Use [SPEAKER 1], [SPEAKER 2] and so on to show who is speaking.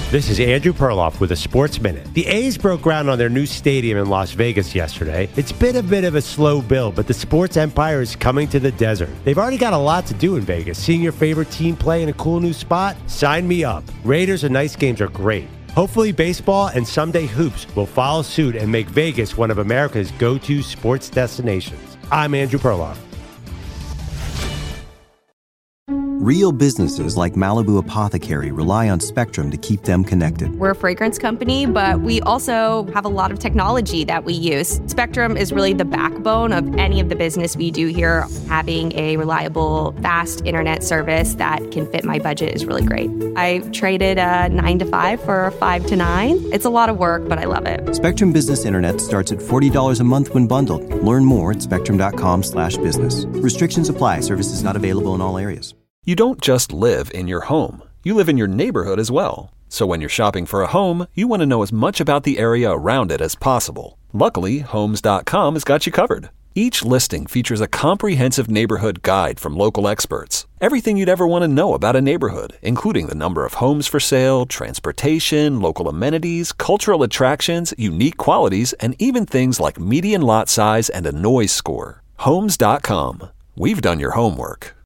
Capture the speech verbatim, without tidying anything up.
[SPEAKER 1] This is Andrew Perloff with a Sports Minute. The A's broke ground on their new stadium in Las Vegas yesterday. It's been a bit of a slow build, but the sports empire is coming to the desert. They've already got a lot to do in Vegas. Seeing your favorite team play in a cool new spot? Sign me up. Raiders and nice games are great. Hopefully baseball and someday hoops will follow suit and make Vegas one of America's go-to sports destinations. I'm Andrew Perloff.
[SPEAKER 2] Real businesses like Malibu Apothecary rely on Spectrum to keep them connected.
[SPEAKER 3] We're a fragrance company, but we also have a lot of technology that we use. Spectrum is really the backbone of any of the business we do here. Having a reliable, fast internet service that can fit my budget is really great. I traded a nine to five for a five to nine. It's a lot of work, but I love it.
[SPEAKER 2] Spectrum Business Internet starts at forty dollars a month when bundled. Learn more at spectrum.com slash business. Restrictions apply. Services not available in all areas.
[SPEAKER 4] You don't just live in your home. You live in your neighborhood as well. So when you're shopping for a home, you want to know as much about the area around it as possible. Luckily, Homes dot com has got you covered. Each listing features a comprehensive neighborhood guide from local experts. Everything you'd ever want to know about a neighborhood, including the number of homes for sale, transportation, local amenities, cultural attractions, unique qualities, and even things like median lot size and a noise score. Homes dot com. We've done your homework.